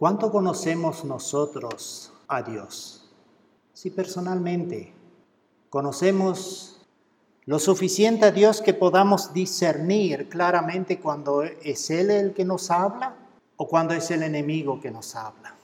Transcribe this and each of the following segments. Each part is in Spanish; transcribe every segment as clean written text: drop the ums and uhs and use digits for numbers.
¿Cuánto conocemos nosotros a Dios? Si personalmente conocemos lo suficiente a Dios que podamos discernir claramente cuando es Él el que nos habla o cuando es el enemigo que nos habla.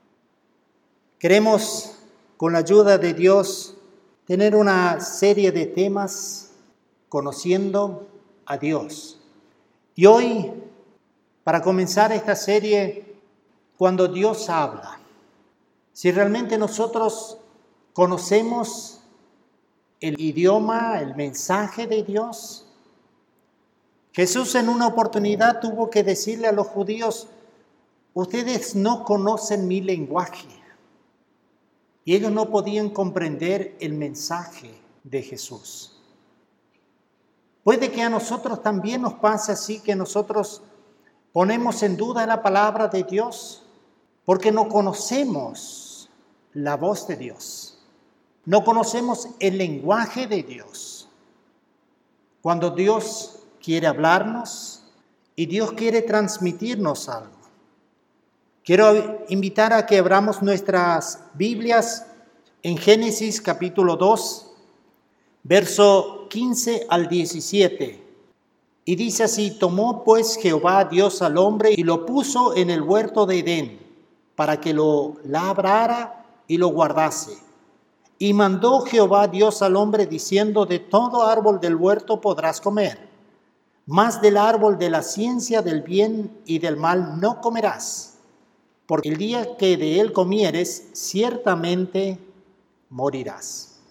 Queremos, con la ayuda de Dios, tener una serie de temas conociendo a Dios. Y hoy, para comenzar esta serie, cuando Dios habla, si realmente nosotros conocemos el idioma, el mensaje de Dios. Jesús en una oportunidad tuvo que decirle a los judíos, ustedes no conocen mi lenguaje. Y ellos no podían comprender el mensaje de Jesús. Puede que a nosotros también nos pase así, que nosotros ponemos en duda la palabra de Dios porque no conocemos la voz de Dios. No conocemos el lenguaje de Dios. Cuando Dios quiere hablarnos y Dios quiere transmitirnos algo. Quiero invitar a que abramos nuestras Biblias en Génesis capítulo 2, verso 15 al 17. Y dice así: tomó pues Jehová Dios al hombre y lo puso en el huerto de Edén, para que lo labrara y lo guardase. Y mandó Jehová Dios al hombre diciendo: de todo árbol del huerto podrás comer, mas del árbol de la ciencia del bien y del mal no comerás, porque el día que de él comieres, ciertamente morirás.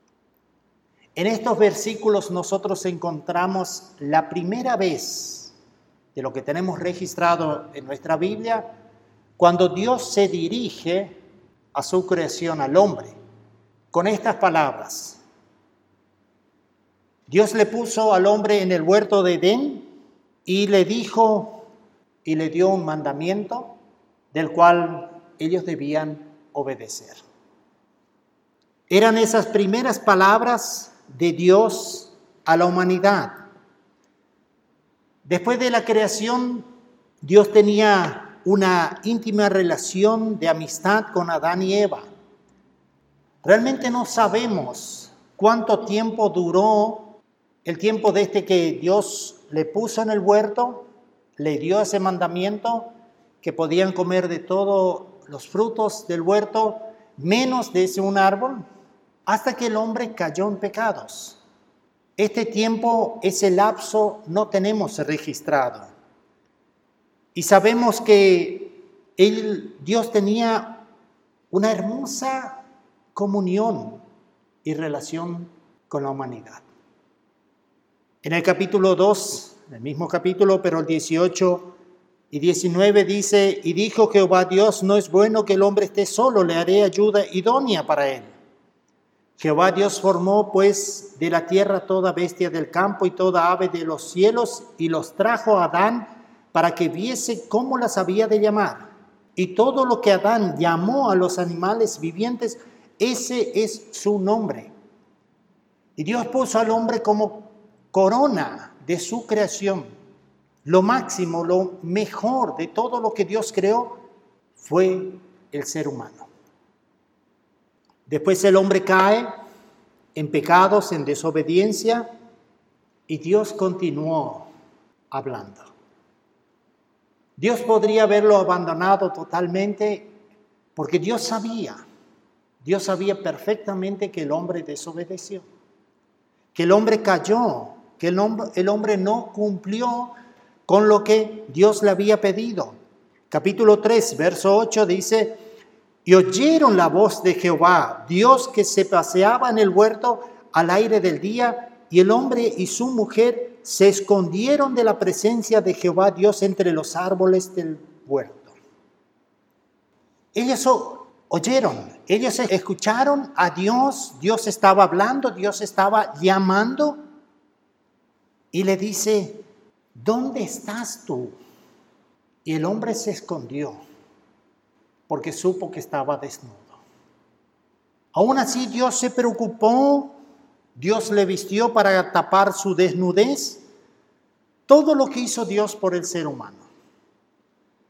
En estos versículos nosotros encontramos la primera vez de lo que tenemos registrado en nuestra Biblia, cuando Dios se dirige a su creación, al hombre, con estas palabras. Dios le puso al hombre en el huerto de Edén y le dijo y le dio un mandamiento del cual ellos debían obedecer. Eran esas primeras palabras de Dios a la humanidad. Después de la creación, Dios tenía una íntima relación de amistad con Adán y Eva. Realmente no sabemos cuánto tiempo duró el tiempo desde que Dios le puso en el huerto, le dio ese mandamiento que podían comer de todos los frutos del huerto, menos de ese un árbol, hasta que el hombre cayó en pecados. Este tiempo, ese lapso, no tenemos registrado. Y sabemos que Dios tenía una hermosa comunión y relación con la humanidad. En el capítulo 2, el mismo capítulo, pero el 18 y 19 dice: y dijo Jehová Dios, no es bueno que el hombre esté solo, le haré ayuda idónea para él. Jehová Dios formó pues de la tierra toda bestia del campo y toda ave de los cielos y los trajo a Adán para que viese cómo las había de llamar. Y todo lo que Adán llamó a los animales vivientes, ese es su nombre. Y Dios puso al hombre como corona de su creación. Lo máximo, lo mejor de todo lo que Dios creó fue el ser humano. Después el hombre cae en pecados, en desobediencia, y Dios continuó hablando. Dios podría haberlo abandonado totalmente, porque Dios sabía perfectamente que el hombre desobedeció, que el hombre cayó, que el hombre no cumplió con lo que Dios le había pedido. Capítulo 3, verso 8 dice: y oyeron la voz de Jehová, Dios, que se paseaba en el huerto al aire del día, y el hombre y su mujer se escondieron de la presencia de Jehová Dios entre los árboles del huerto. Ellos oyeron, ellos escucharon a Dios, Dios estaba hablando, Dios estaba llamando, y le dice: ¿dónde estás tú? Y el hombre se escondió, porque supo que estaba desnudo. Aún así Dios se preocupó, Dios le vistió para tapar su desnudez, todo lo que hizo Dios por el ser humano.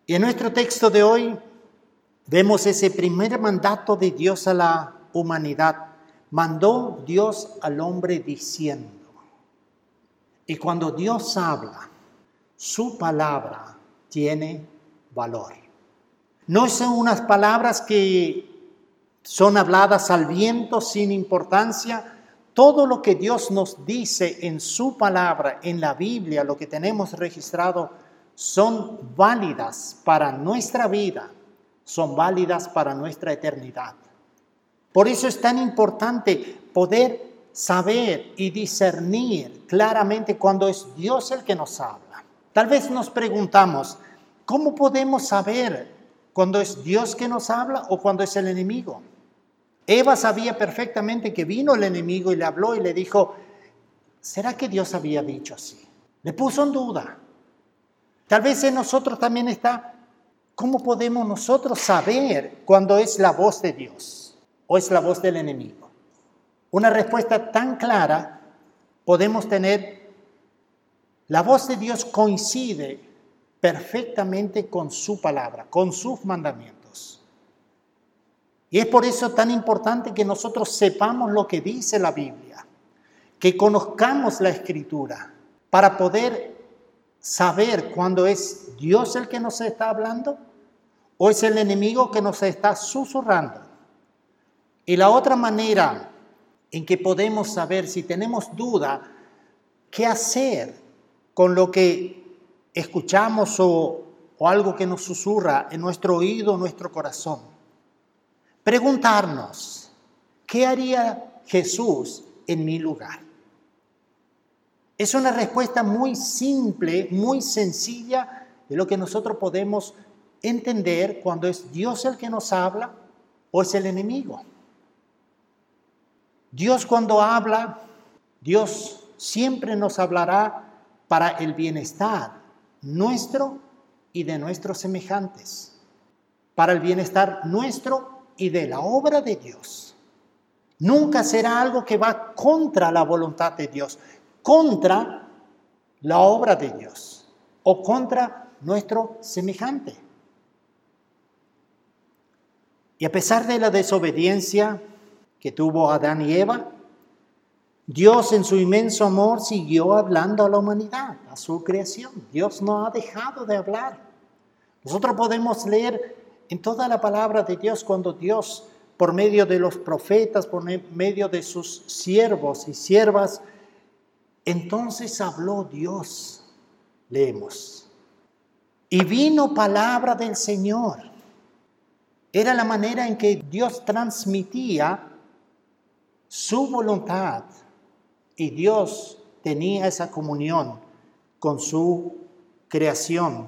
Y en nuestro texto de hoy vemos ese primer mandato de Dios a la humanidad. Mandó Dios al hombre diciendo. Y cuando Dios habla, su palabra tiene valor. No son unas palabras que son habladas al viento sin importancia. Todo lo que Dios nos dice en su palabra, en la Biblia, lo que tenemos registrado, son válidas para nuestra vida, son válidas para nuestra eternidad. Por eso es tan importante poder saber y discernir claramente cuando es Dios el que nos habla. Tal vez nos preguntamos, ¿cómo podemos saber cuando es Dios que nos habla o cuando es el enemigo? Eva sabía perfectamente que vino el enemigo y le habló y le dijo, ¿será que Dios había dicho así? Le puso en duda. Tal vez en nosotros también está, ¿cómo podemos nosotros saber cuando es la voz de Dios o es la voz del enemigo? Una respuesta tan clara podemos tener, la voz de Dios coincide perfectamente con su palabra, con sus mandamientos. Y es por eso tan importante que nosotros sepamos lo que dice la Biblia, que conozcamos la Escritura para poder saber cuándo es Dios el que nos está hablando o es el enemigo que nos está susurrando. Y la otra manera en que podemos saber si tenemos duda, qué hacer con lo que escuchamos o algo que nos susurra en nuestro oído, en nuestro corazón. Preguntarnos, ¿qué haría Jesús en mi lugar? Es una respuesta muy simple, muy sencilla de lo que nosotros podemos entender cuando es Dios el que nos habla o es el enemigo. Dios cuando habla, Dios siempre nos hablará para el bienestar nuestro y de nuestros semejantes, para el bienestar nuestro y de la obra de Dios. Nunca será algo que va contra la voluntad de Dios, contra la obra de Dios o contra nuestro semejante. Y a pesar de la desobediencia que tuvo Adán y Eva, Dios en su inmenso amor siguió hablando a la humanidad, a su creación. Dios no ha dejado de hablar. Nosotros podemos leer en toda la palabra de Dios cuando Dios, por medio de los profetas, por medio de sus siervos y siervas, entonces habló Dios, leemos. Y vino palabra del Señor. Era la manera en que Dios transmitía su voluntad y Dios tenía esa comunión con su creación.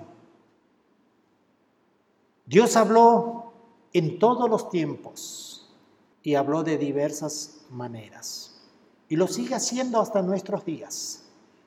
Dios habló en todos los tiempos y habló de diversas maneras y lo sigue haciendo hasta nuestros días.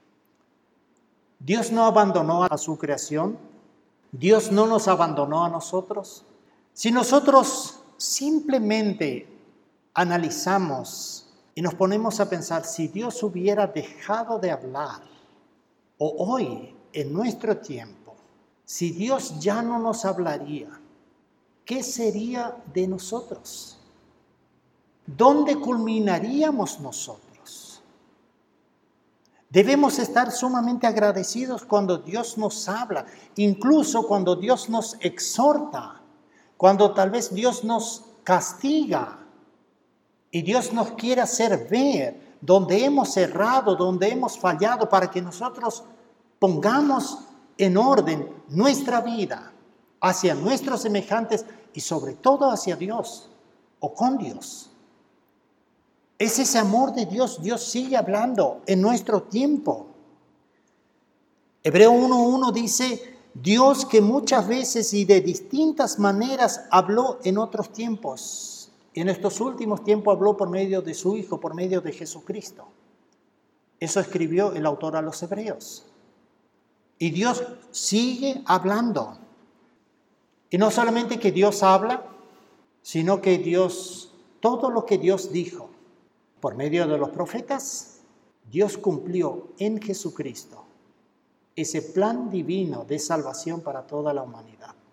Dios no abandonó a su creación, Dios no nos abandonó a nosotros. Si nosotros simplemente analizamos y nos ponemos a pensar, si Dios hubiera dejado de hablar, o hoy, en nuestro tiempo, si Dios ya no nos hablaría, ¿qué sería de nosotros? ¿Dónde culminaríamos nosotros? Debemos estar sumamente agradecidos cuando Dios nos habla, incluso cuando Dios nos exhorta, cuando tal vez Dios nos castiga y Dios nos quiere hacer ver donde hemos errado, donde hemos fallado, para que nosotros pongamos en orden nuestra vida hacia nuestros semejantes y sobre todo hacia Dios o con Dios. Es ese amor de Dios. Dios sigue hablando en nuestro tiempo. Hebreo 1:1 dice, Dios que muchas veces y de distintas maneras habló en otros tiempos. En estos últimos tiempos habló por medio de su Hijo, por medio de Jesucristo. Eso escribió el autor a los Hebreos. Y Dios sigue hablando. Y no solamente que Dios habla, sino que Dios, todo lo que Dios dijo por medio de los profetas, Dios cumplió en Jesucristo ese plan divino de salvación para toda la humanidad.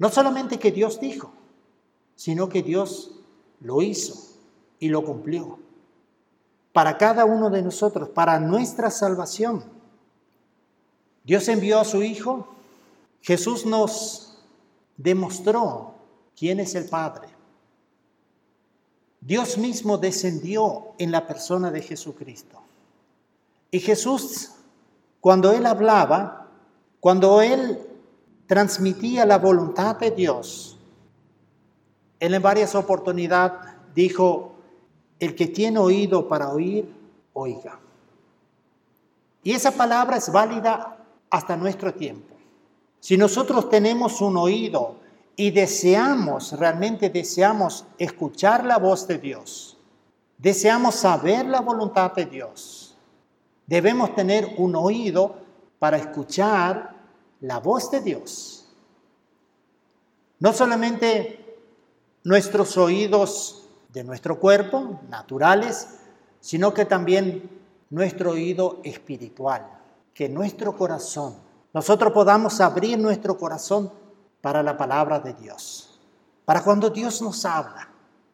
No solamente que Dios dijo, sino que Dios lo hizo y lo cumplió. Para cada uno de nosotros, para nuestra salvación. Dios envió a su Hijo. Jesús nos demostró quién es el Padre. Dios mismo descendió en la persona de Jesucristo. Y Jesús, cuando Él hablaba, cuando Él transmitía la voluntad de Dios, Él en varias oportunidades dijo: el que tiene oído para oír, oiga. Y esa palabra es válida hasta nuestro tiempo. Si nosotros tenemos un oído y realmente deseamos escuchar la voz de Dios, deseamos saber la voluntad de Dios, debemos tener un oído para escuchar la voz de Dios. No solamente nuestros oídos de nuestro cuerpo, naturales, sino que también nuestro oído espiritual, que nuestro corazón, nosotros podamos abrir nuestro corazón para la palabra de Dios, para cuando Dios nos habla.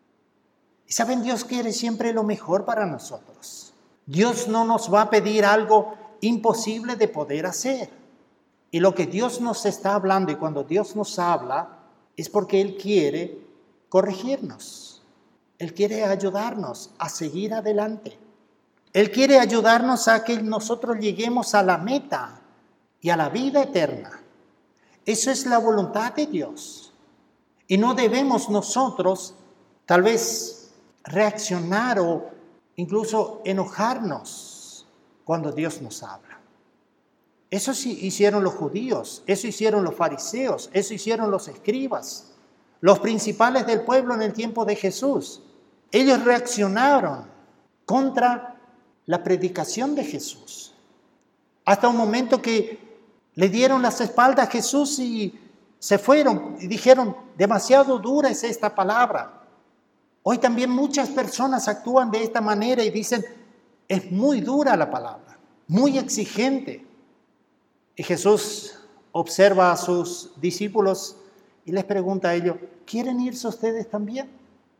Y saben, Dios quiere siempre lo mejor para nosotros. Dios no nos va a pedir algo imposible de poder hacer. Y lo que Dios nos está hablando, y cuando Dios nos habla, es porque Él quiere corregirnos. Él quiere ayudarnos a seguir adelante. Él quiere ayudarnos a que nosotros lleguemos a la meta y a la vida eterna. Eso es la voluntad de Dios. Y no debemos nosotros tal vez reaccionar o incluso enojarnos cuando Dios nos habla. Eso sí hicieron los judíos, eso hicieron los fariseos, eso hicieron los escribas, los principales del pueblo en el tiempo de Jesús. Ellos reaccionaron contra la predicación de Jesús. Hasta un momento que le dieron las espaldas a Jesús y se fueron y dijeron: demasiado dura es esta palabra. Hoy también muchas personas actúan de esta manera y dicen: es muy dura la palabra, muy exigente. Y Jesús observa a sus discípulos y les pregunta a ellos: ¿quieren irse ustedes también?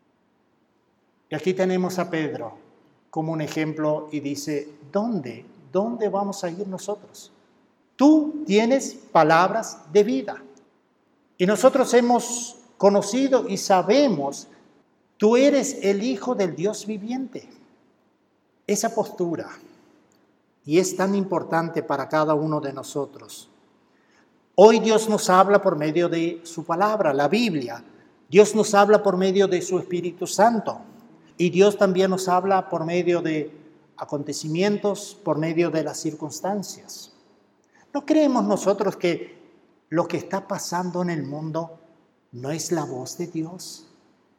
Y aquí tenemos a Pedro como un ejemplo y dice: ¿Dónde vamos a ir nosotros? Tú tienes palabras de vida. Y nosotros hemos conocido y sabemos, tú eres el Hijo del Dios viviente. Esa postura, y es tan importante para cada uno de nosotros. Hoy Dios nos habla por medio de su palabra, la Biblia. Dios nos habla por medio de su Espíritu Santo. Y Dios también nos habla por medio de acontecimientos, por medio de las circunstancias. ¿No creemos nosotros que lo que está pasando en el mundo no es la voz de Dios?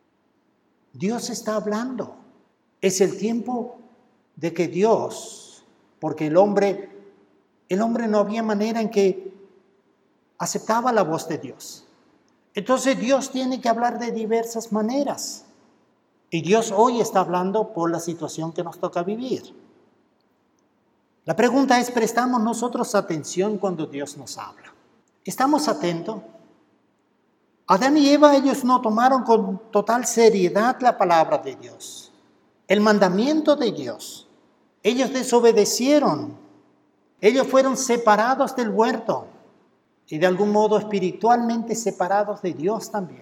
Dios está hablando. Es el tiempo de que Dios, porque el hombre no había manera en que aceptaba la voz de Dios. Entonces Dios tiene que hablar de diversas maneras. Y Dios hoy está hablando por la situación que nos toca vivir. La pregunta es: ¿prestamos nosotros atención cuando Dios nos habla? ¿Estamos atentos? Adán y Eva, ellos no tomaron con total seriedad la palabra de Dios, el mandamiento de Dios. Ellos desobedecieron. Ellos fueron separados del huerto y de algún modo espiritualmente separados de Dios también.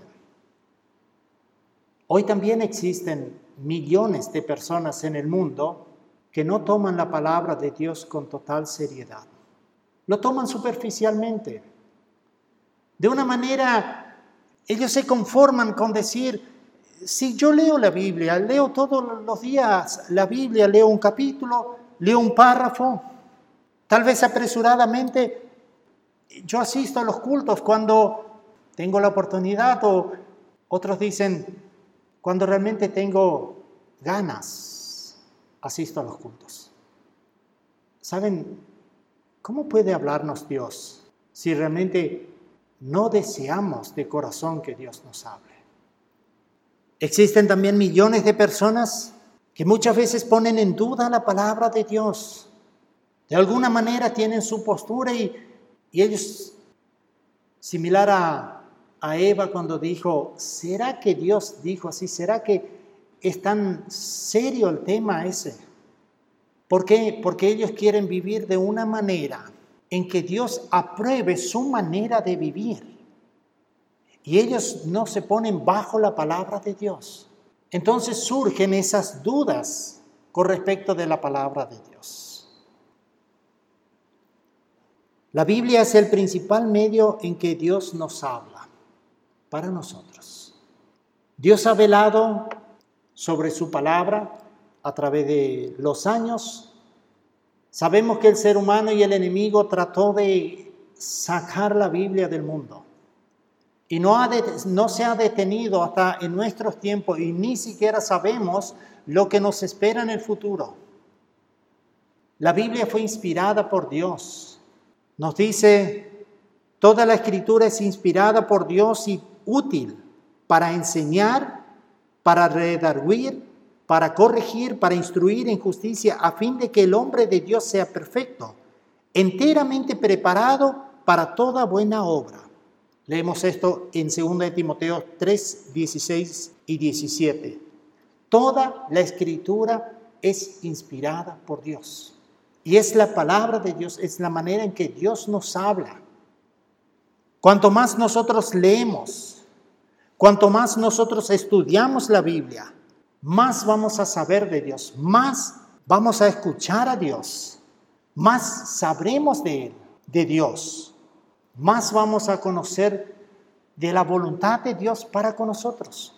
Hoy también existen millones de personas en el mundo que no toman la palabra de Dios con total seriedad. Lo toman superficialmente. De una manera, ellos se conforman con decir: si yo leo la Biblia, leo todos los días la Biblia, leo un capítulo, leo un párrafo, tal vez apresuradamente, yo asisto a los cultos cuando tengo la oportunidad, o otros dicen: cuando realmente tengo ganas, asisto a los cultos. ¿Saben cómo puede hablarnos Dios si realmente no deseamos de corazón que Dios nos hable? Existen también millones de personas que muchas veces ponen en duda la palabra de Dios. De alguna manera tienen su postura y ellos, similar a a Eva cuando dijo, ¿será que Dios dijo así? ¿Será que es tan serio el tema ese? ¿Por qué? Porque ellos quieren vivir de una manera en que Dios apruebe su manera de vivir. Y ellos no se ponen bajo la palabra de Dios. Entonces surgen esas dudas con respecto de la palabra de Dios. La Biblia es el principal medio en que Dios nos habla para nosotros. Dios ha velado sobre su palabra a través de los años. Sabemos que el ser humano y el enemigo trató de sacar la Biblia del mundo. Y no se ha detenido hasta en nuestros tiempos y ni siquiera sabemos lo que nos espera en el futuro. La Biblia fue inspirada por Dios. Nos dice, toda la Escritura es inspirada por Dios y útil para enseñar, para redarguir, para corregir, para instruir en justicia, a fin de que el hombre de Dios sea perfecto, enteramente preparado para toda buena obra. Leemos esto en 2 Timoteo 3, 16 y 17. Toda la Escritura es inspirada por Dios. Y es la palabra de Dios, es la manera en que Dios nos habla. Cuanto más nosotros leemos, cuanto más nosotros estudiamos la Biblia, más vamos a saber de Dios, más vamos a escuchar a Dios, más sabremos de Él, de Dios. Más vamos a conocer de la voluntad de Dios para con nosotros.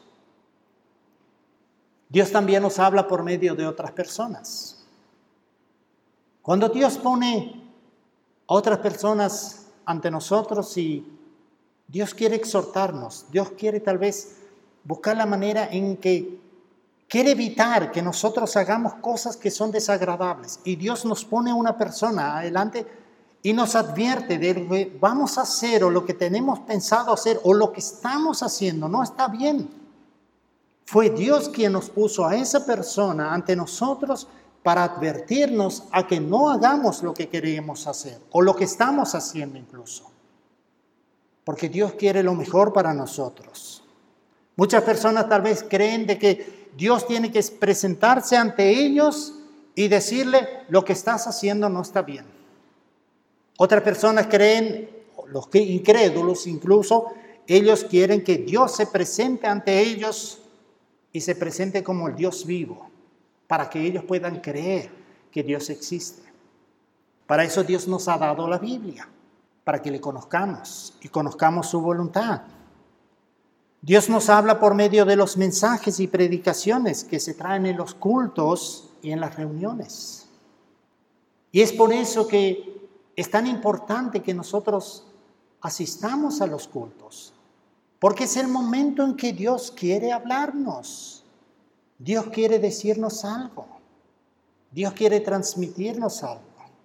Dios también nos habla por medio de otras personas. Cuando Dios pone a otras personas ante nosotros y Dios quiere exhortarnos, Dios quiere tal vez buscar la manera en que quiere evitar que nosotros hagamos cosas que son desagradables, y Dios nos pone una persona adelante y nos advierte de lo que vamos a hacer o lo que tenemos pensado hacer o lo que estamos haciendo no está bien. Fue Dios quien nos puso a esa persona ante nosotros para advertirnos a que no hagamos lo que queremos hacer o lo que estamos haciendo incluso. Porque Dios quiere lo mejor para nosotros. Muchas personas tal vez creen de que Dios tiene que presentarse ante ellos y decirle lo que estás haciendo no está bien. Otras personas creen, los incrédulos incluso, ellos quieren que Dios se presente ante ellos y se presente como el Dios vivo, para que ellos puedan creer que Dios existe. Para eso Dios nos ha dado la Biblia, para que le conozcamos y conozcamos su voluntad. Dios nos habla por medio de los mensajes y predicaciones que se traen en los cultos y en las reuniones. Y es por eso que es tan importante que nosotros asistamos a los cultos, porque es el momento en que Dios quiere hablarnos. Dios quiere decirnos algo. Dios quiere transmitirnos algo.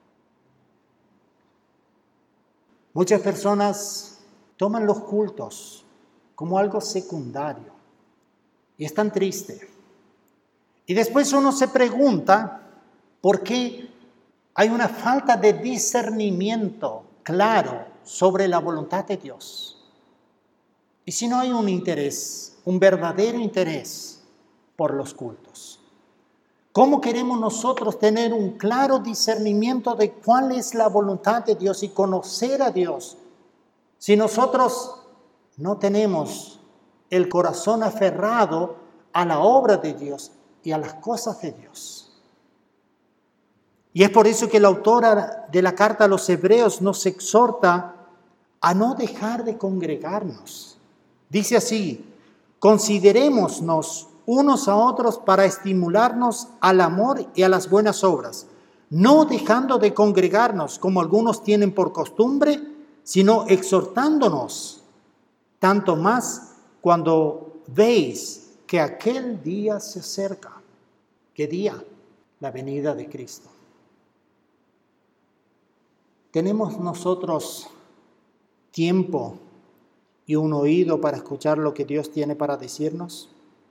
Muchas personas toman los cultos como algo secundario y es tan triste. Y después uno se pregunta por qué hay una falta de discernimiento claro sobre la voluntad de Dios. Y si no hay un interés, un verdadero interés por los cultos, ¿cómo queremos nosotros tener un claro discernimiento de cuál es la voluntad de Dios y conocer a Dios si nosotros no tenemos el corazón aferrado a la obra de Dios y a las cosas de Dios? Y es por eso que la autora de la carta a los Hebreos nos exhorta a no dejar de congregarnos. Dice así: considerémonos unos a otros para estimularnos al amor y a las buenas obras, no dejando de congregarnos como algunos tienen por costumbre, sino exhortándonos, tanto más cuando veis que aquel día se acerca. ¿Qué día? La venida de Cristo. ¿Tenemos nosotros tiempo y un oído para escuchar lo que Dios tiene para decirnos?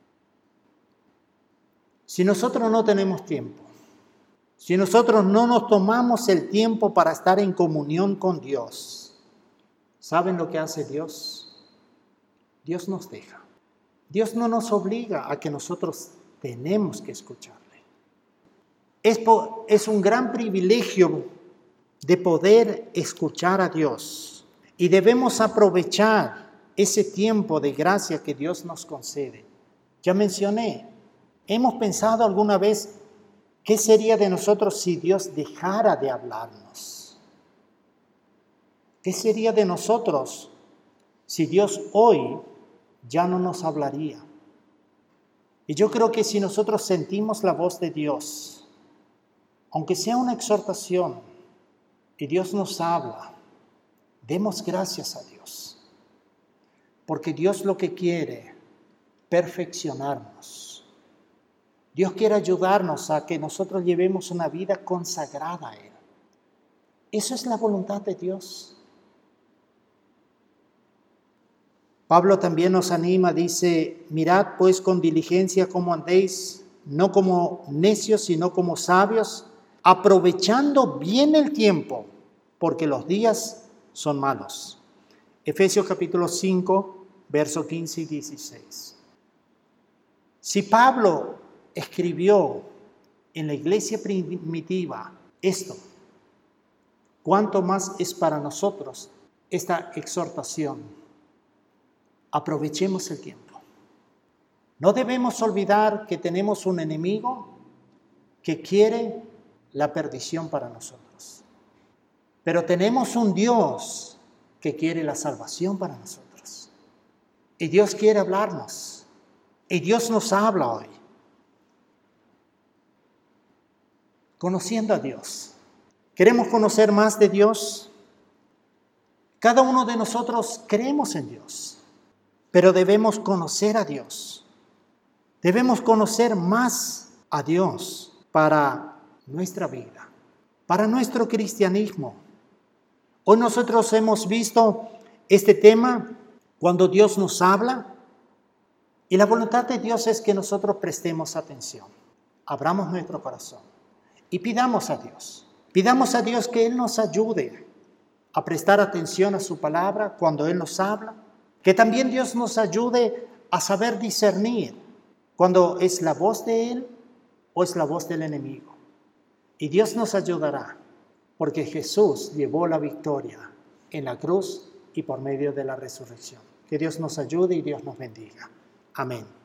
Si nosotros no tenemos tiempo, si nosotros no nos tomamos el tiempo para estar en comunión con Dios, ¿saben lo que hace Dios? Dios nos deja. Dios no nos obliga a que nosotros tenemos que escucharle. Es un gran privilegio de poder escuchar a Dios y debemos aprovechar ese tiempo de gracia que Dios nos concede. Ya mencioné, ¿hemos pensado alguna vez qué sería de nosotros si Dios dejara de hablarnos? ¿Qué sería de nosotros si Dios hoy ya no nos hablaría? Y yo creo que si nosotros sentimos la voz de Dios, aunque sea una exhortación, y Dios nos habla, demos gracias a Dios. Porque Dios lo que quiere, perfeccionarnos. Dios quiere ayudarnos a que nosotros llevemos una vida consagrada a Él. Eso es la voluntad de Dios. Pablo también nos anima, dice, mirad pues con diligencia cómo andéis, no como necios, sino como sabios, aprovechando bien el tiempo, porque los días son malos. Efesios capítulo 5, versos 15 y 16. Si Pablo escribió en la iglesia primitiva esto, ¿cuánto más es para nosotros esta exhortación? Aprovechemos el tiempo. No debemos olvidar que tenemos un enemigo que quiere la perdición para nosotros. Pero tenemos un Dios que quiere la salvación para nosotros. Y Dios quiere hablarnos. Y Dios nos habla hoy. Conociendo a Dios. ¿Queremos conocer más de Dios? Cada uno de nosotros creemos en Dios. Pero debemos conocer a Dios. Debemos conocer más a Dios para nuestra vida, para nuestro cristianismo. Hoy nosotros hemos visto este tema cuando Dios nos habla y la voluntad de Dios es que nosotros prestemos atención, abramos nuestro corazón y pidamos a Dios que Él nos ayude a prestar atención a su palabra cuando Él nos habla, que también Dios nos ayude a saber discernir cuando es la voz de Él o es la voz del enemigo. Y Dios nos ayudará, porque Jesús llevó la victoria en la cruz y por medio de la resurrección. Que Dios nos ayude y Dios nos bendiga. Amén.